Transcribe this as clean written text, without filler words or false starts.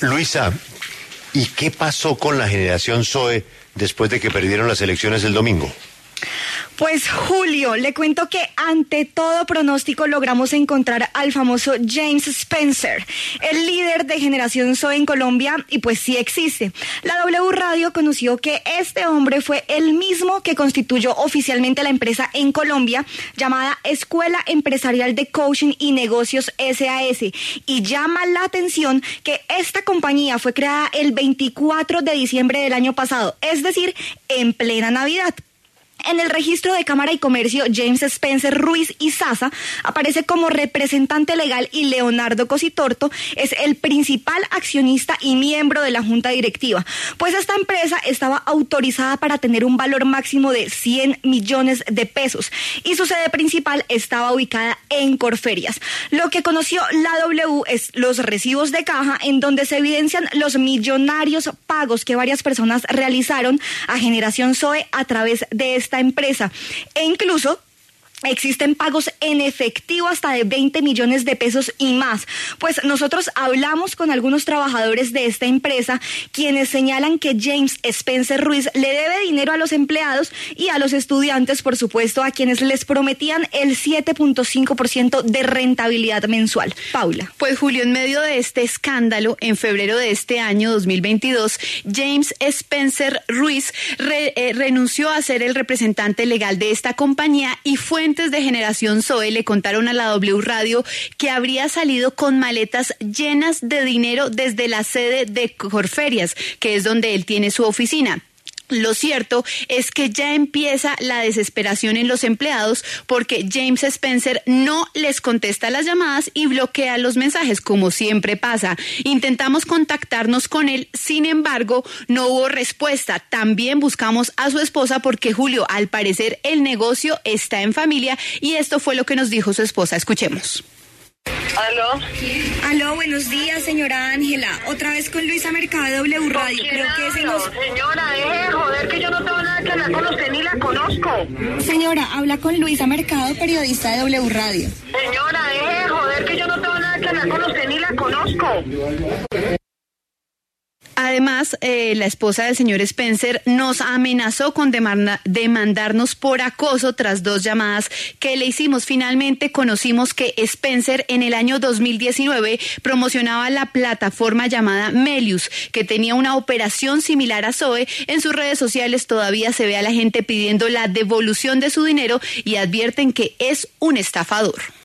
Luisa, ¿y qué pasó con la generación Zoe después de que perdieron las elecciones el domingo? Pues Julio, le cuento que ante todo pronóstico logramos encontrar al famoso James Spencer, el líder de Generación Zoe en Colombia, y pues sí existe. La W Radio conoció que este hombre fue el mismo que constituyó oficialmente la empresa en Colombia llamada Escuela Empresarial de Coaching y Negocios SAS, y llama la atención que esta compañía fue creada el 24 de diciembre del año pasado, es decir, en plena Navidad. En el registro de Cámara y Comercio, James Spencer Ruiz y Sasa aparece como representante legal y Leonardo Cositorto es el principal accionista y miembro de la junta directiva. Pues esta empresa estaba autorizada para tener un valor máximo de 100 millones de pesos y su sede principal estaba ubicada en Corferias. Lo que conoció la W es los recibos de caja en donde se evidencian los millonarios pagos que varias personas realizaron a Generación Zoe a través de esta empresa, e incluso existen pagos en efectivo hasta de 20 millones de pesos y más. Pues nosotros hablamos con algunos trabajadores de esta empresa, quienes señalan que James Spencer Ruiz le debe dinero a los empleados y a los estudiantes, por supuesto, a quienes les prometían el 7.5% de rentabilidad mensual. Paula. Pues Julio, en medio de este escándalo, en febrero de este año 2022, James Spencer Ruiz renunció a ser el representante legal de esta compañía y fuentes de Generación Zoe le contaron a la W Radio que habría salido con maletas llenas de dinero desde la sede de Corferias, que es donde él tiene su oficina. Lo cierto es que ya empieza la desesperación en los empleados porque James Spencer no les contesta las llamadas y bloquea los mensajes, como siempre pasa. Intentamos contactarnos con él, sin embargo, no hubo respuesta. También buscamos a su esposa porque, Julio, al parecer el negocio está en familia y esto fue lo que nos dijo su esposa. Escuchemos. Aló, buenos días, señora Ángela. Otra vez con Luisa Mercado de W Radio. Creo que Señora, deje de joder que yo no tengo nada que hablar con usted ni la conozco. Señora, habla con Luisa Mercado, periodista de W Radio. Señora, deje de joder que yo no tengo nada que hablar con usted ni la conozco. Además, la esposa del señor Spencer nos amenazó con demandarnos por acoso tras 2 llamadas que le hicimos. Finalmente conocimos que Spencer en el año 2019 promocionaba la plataforma llamada Melius, que tenía una operación similar a Zoe. En sus redes sociales todavía se ve a la gente pidiendo la devolución de su dinero y advierten que es un estafador.